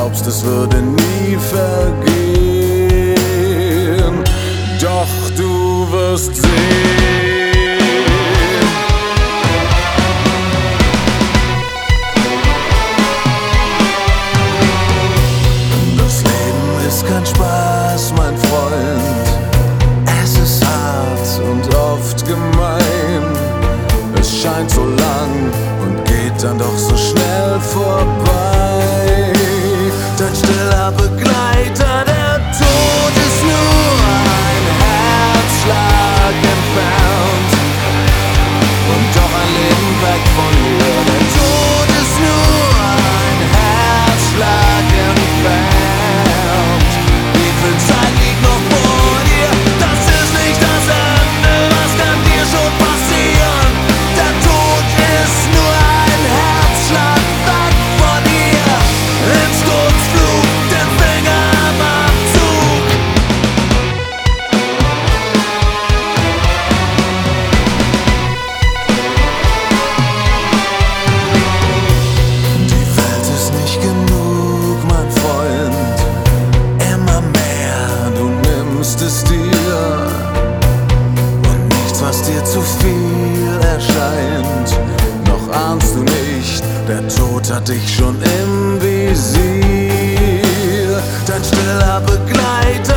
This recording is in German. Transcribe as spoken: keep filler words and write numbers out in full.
glaubst, es würde nie vergehen. Doch du wirst sehen. Das Leben ist kein Spaß, mein Freund. Es ist hart und oft gemein. Es scheint so lang und geht dann doch so schnell vorbei. Dein stiller Begleiter, der Tod ist nur ein Herzschlag entfernt und doch ein Leben weg von mir. Der Tod ist nur ein Herzschlag entfernt. Wie viel Zeit liegt noch vor dir? Das ist nicht das Ende, was kann dir schon passieren? Der Tod ist nur ein Herzschlag weg von dir. Ins Sturzflug, den Finger am Abzug. Die Welt ist nicht genug, mein Freund. Immer mehr, du nimmst es dir. Und nichts, was dir zu viel erscheint. Noch ahnst du nicht, der Tod hat dich schon im Visier. Dein stiller Begleiter,